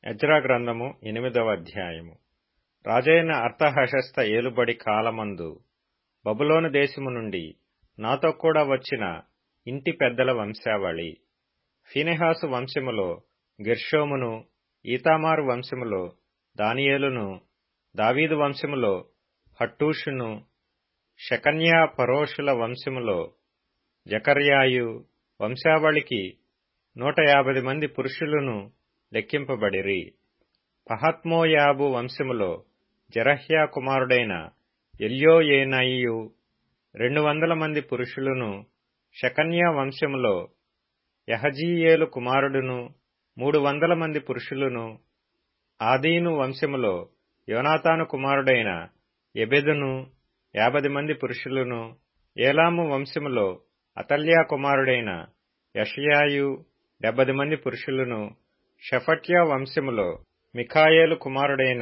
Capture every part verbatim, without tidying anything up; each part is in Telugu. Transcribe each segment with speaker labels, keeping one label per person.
Speaker 1: ఎజ్రా గ్రంథము ఎనిమిదవ అధ్యాయము. రాజైన అర్తహషస్త ఏలుబడి కాలమందు బబులోను దేశము నుండి నాతో కూడా వచ్చిన ఇంటి పెద్దల వంశావళి. ఫీనెహాసు వంశములో గెర్షోమును, ఈతామారు వంశములో దానియేలును, దావీదు వంశములో హట్టూషును, షెకన్యా పరోషుల వంశములో జకర్యాయు వంశావళికి నూట యాభై మంది పురుషులను లెక్కింపబడిరి. పహత్మోయాబు వంశములో జెరహ్యా కుమారుడైన ఎల్యోయేనయియు రెండు వందల మంది పురుషులను, షెకన్యా వంశములో యహజీయేలు కుమారుడును మూడు వందల మంది పురుషులను, ఆదీను వంశములో యోనాతాను కుమారుడైన ఎబెదును యాభై మంది పురుషులను, ఏలాము వంశములో అతల్యా కుమారుడైన యెషయాయు డెబ్బది మంది పురుషులను, షెఫట్యా వంశములో మిఖాయేలు కుమారుడైన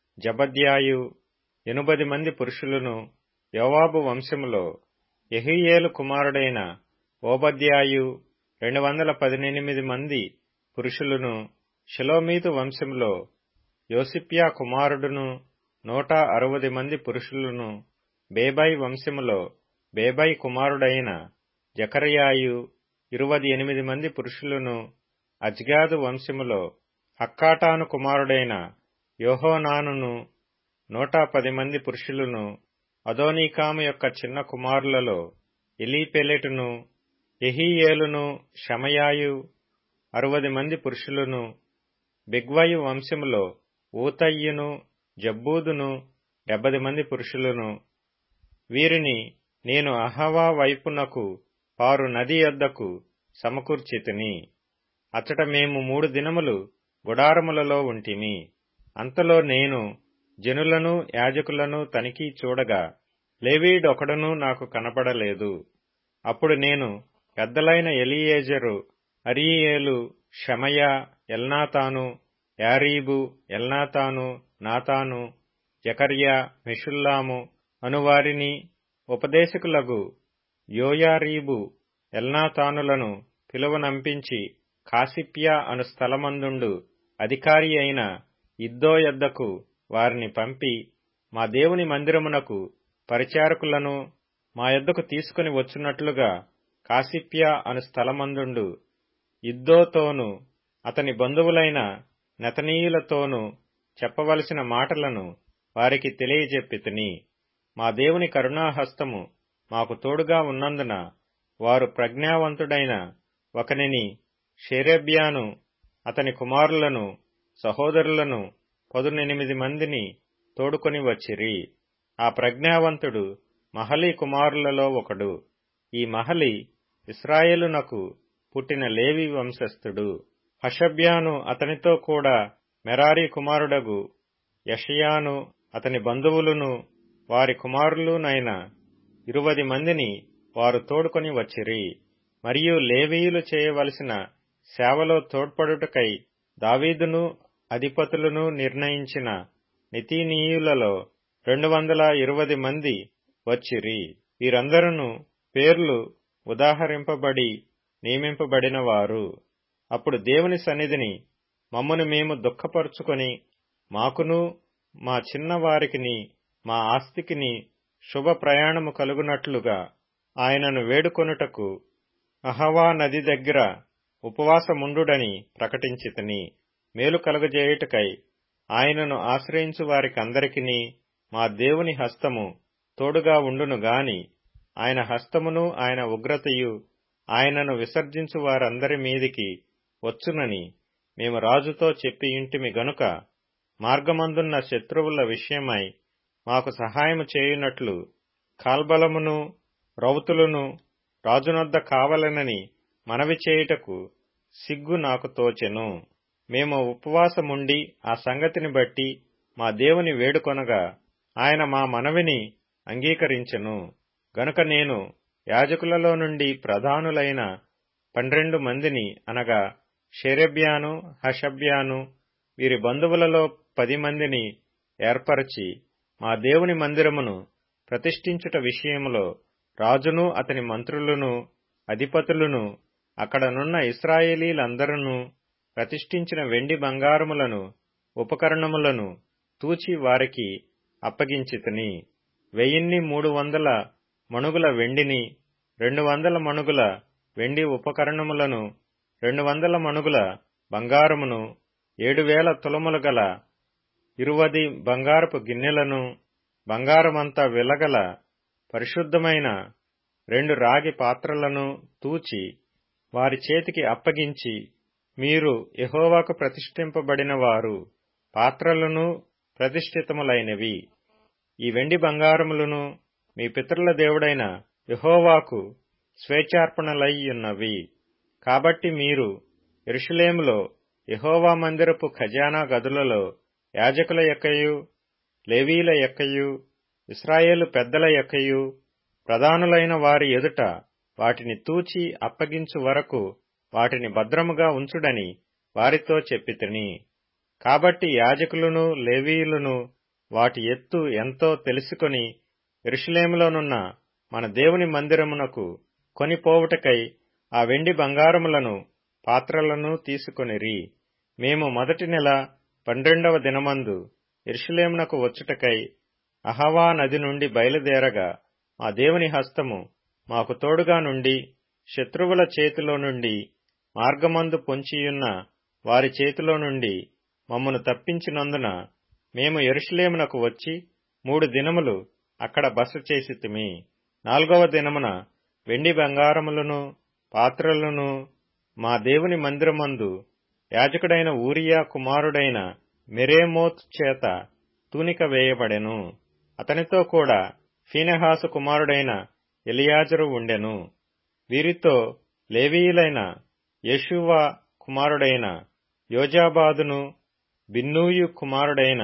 Speaker 1: జబద్యాయు ఎనుబది మంది పురుషులను, యోవాబు వంశములో యెహీయేలు కుమారుడైన ఓబద్యాయు రెండు వందల పదినెనిమిది మంది పురుషులను, షెలోమీతు వంశములో యోసిప్యా కుమారుడును నూట అరవది మంది పురుషులను, బేబై వంశములో బేబై కుమారుడైన జకర్యాయు ఇరువది ఎనిమిది మంది పురుషులను, అజ్గాదు వంశములో హక్కాటాను కుమారుడైన యోహోనానును నూట పది మంది పురుషులను, అదోనీకాము యొక్క చిన్న కుమారులలో ఎలీపెలెటును, యెహీయేలును, షమయాయు అరవది మంది పురుషులను, బిగ్వయు వంశములో ఊతయ్యును, జబ్బూదును డెబ్బది మంది పురుషులను. వీరిని నేను అహవా వైపునకు పారు నది యొద్దకు సమకూర్చితిని. అచ్చట మేము మూడు దినములు గుడారములలో ఉంటిమి. అంతలో నేను జనులను యాజకులను తనిఖీ చూడగా లేవీయుడొకడునూ నాకు కనపడలేదు. అప్పుడు నేను పెద్దలైన ఎలీయేజరు, అరీయేలు, షమయా, ఎల్నాతాను, యారీబు, ఎల్నాతాను, నాతాను, జకర్యా, మెషుల్లాము అనువారిని, ఉపదేశకులగు యోయారీబు, ఎల్నాతానులను పిలువనంపించి కాసిప్యా అను స్థలమందుండు అధికారి అయిన ఇద్దో యొద్దకు వారిని పంపి, మా దేవుని మందిరమునకు పరిచారకులను మా యొద్దకు తీసుకుని వచ్చున్నట్లుగా కాసిప్యా అను స్థలమందుండు ఇద్దోతోనూ అతని బంధువులైన నెతనీయులతోనూ చెప్పవలసిన మాటలను వారికి తెలియజెప్పితిని. మా దేవుని కరుణాహస్తము మాకు తోడుగా ఉన్నందున వారు ప్రజ్ఞావంతుడైన ఒకనిని, షేరేబ్యాను, అతని కుమారులను, సహోదరులను పదునెనిమిది మందిని తోడుకొని వచ్చిరి. ఆ ప్రజ్ఞావంతుడు మహలి కుమారులలో ఒకడు. ఈ మహలి ఇశ్రాయేలునకు పుట్టిన లేవి వంశస్థుడు. హషబ్యాను అతనితో కూడా మెరారి కుమారుడగు యెషయాను, అతని బంధువులును వారి కుమారులునైన ఇరువది మందిని వారు తోడుకొని వచ్చిరి. మరియు లేవీయులు చేయవలసిన సేవలో తోడ్పడుటకై దావీదును అధిపతులను నిర్ణయించిన నెతీనీయులలో రెండు వందల ఇరువది మంది వచ్చిరి. వీరందరూ పేర్లు ఉదాహరింపబడి నియమింపబడిన వారు. అప్పుడు దేవుని సన్నిధిని మమ్మును మేము దుఃఖపరుచుకొని మాకును మా చిన్నవారికిని మా ఆస్తికిని శుభ ప్రయాణము కలుగునట్లుగా ఆయనను వేడుకొనుటకు అహవా నది దగ్గర ఉపవాసముండుడని ప్రకటించితిని. మేలు కలుగజేయుటకై ఆయనను ఆశ్రయించు వారికందరికిని మా దేవుని హస్తము తోడుగా ఉండును గాని ఆయన హస్తమును ఆయన ఉగ్రతయు ఆయనను విసర్జించు వారందరి మీదికి వచ్చునని మేము రాజుతో చెప్పియుంటిమి గనుక మార్గమందున్న శత్రువుల విషయమై మాకు సహాయము చేయునట్లు కాల్బలమును రౌతులను రాజునొద్ద కావలెనని మనవి చేయుటకు సిగ్గు నాకు తోచెను. మేము ఉపవాసముండి ఆ సంగతిని బట్టి మా దేవుని వేడుకొనగా ఆయన మా మనవిని అంగీకరించెను. గనుక నేను యాజకులలో నుండి ప్రధానులైన పన్నెండు మందిని అనగా షేరేబ్యాను, హషబ్యాను వీరి బంధువులలో పది మందిని ఏర్పరచి మా దేవుని మందిరమును ప్రతిష్ఠించుట విషయములో రాజును అతని మంత్రులను అధిపతులను అక్కడనున్న ఇశ్రాయేలీలందరూ ప్రతిష్ఠించిన వెండి బంగారములను ఉపకరణములను తూచి వారికి అప్పగించితిని. వెయ్యిన్ని మూడు వందల మణుగుల వెండిని, రెండు వందల మణుగుల వెండి ఉపకరణములను, రెండు వందల మణుగుల బంగారమును, ఏడు వేల తులములు గల ఇరువది బంగారపు గిన్నెలను, బంగారమంతా వెలగల పరిశుద్ధమైన రెండు రాగి పాత్రలను తూచి వారి చేతికి అప్పగించి, మీరు యెహోవాకు ప్రతిష్ఠింపబడిన వారు, పాత్రలను ప్రతిష్ఠితములైనవి. ఈ వెండి బంగారములను మీ పితరుల దేవుడైన యెహోవాకు స్వేచ్ఛార్పణలయ్యున్నవి. కాబట్టి మీరు యెరూషలేములో యెహోవా మందిరపు ఖజానా గదులలో యాజకుల యొక్కయు, లేవీల యొక్కయు, ఇశ్రాయేలు పెద్దల యొక్కయు, ప్రధానులైన వారి ఎదుట వాటిని తూచి అప్పగించు వరకు వాటిని భద్రముగా ఉంచుడని వారితో చెప్పితిని. కాబట్టి యాజకులను, లేవీయులను వాటి ఎత్తు ఎంతో తెలుసుకొని యెరూషలేములోనున్న మన దేవుని మందిరమునకు కొనిపోవుటకై ఆ వెండి బంగారములను, పాత్రలను తీసుకొనిరి. మేము మొదటి నెల పన్నెండవ దినమందు యెరూషలేమునకు వచ్చుటకై అహవా నది నుండి బయలుదేరగా మా దేవుని హస్తము మాకు తోడుగా నుండి శత్రువుల చేతిలో నుండి, మార్గమందు పొంచియున్న వారి చేతిలో నుండి మమ్మను తప్పించినందున మేము యెరూషలేమునకు వచ్చి మూడు దినములు అక్కడ బస చేసితిమి. నాలుగవ దినమున వెండి బంగారములను, పాత్రలను మా దేవుని మందిరమందు యాజకుడైన ఊరియా కుమారుడైన మెరేమోత్ చేత తూనిక వేయబడెను. అతనితో కూడా ఫీనెహాసు కుమారుడైన ఎలియాజరు ఉండెను. వీరితో లేవీయులైన యేషూవ కుమారుడైన యోజాబాదును, బిన్నూయు కుమారుడైన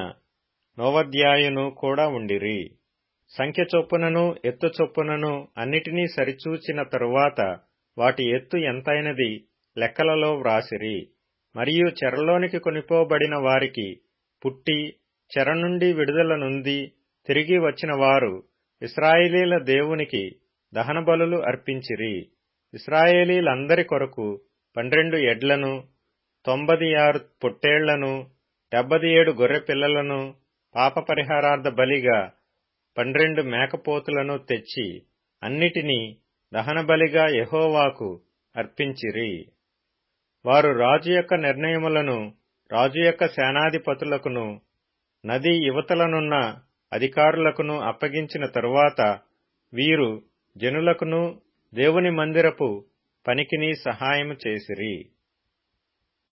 Speaker 1: నోవద్యాయును కూడా ఉండిరి. సంఖ్య చొప్పునను ఎత్తు చొప్పునను అన్నిటినీ సరిచూచిన తరువాత వాటి ఎత్తు ఎంతైనది లెక్కలలో వ్రాసిరి. మరియు చెరలోనికి కొనిపోబడిన వారికి పుట్టి చెర నుండి విడుదల నొంది తిరిగి వచ్చిన వారు ఇశ్రాయేలీల దేవునికి దహన బలులు అర్పించిరి. ఇశ్రాయేలీలందరి కొరకు పన్నెండు ఎడ్లను, తొంభది ఆరు పొట్టేళ్లను, డెబ్బది ఏడు గొర్రె పిల్లలను, పాప పరిహారార్థ బలిగా పన్నెండు మేకపోతులను తెచ్చి అన్నిటినీ దహన బలిగా యెహోవాకు అర్పించిరి. వారు రాజు యొక్క నిర్ణయములను రాజు యొక్క సేనాధిపతులకును నది యువతలనున్న అధికారులకును అప్పగించిన తరువాత వీరు జనులకును దేవుని మందిరపు పనికిని సహాయము చేసిరి.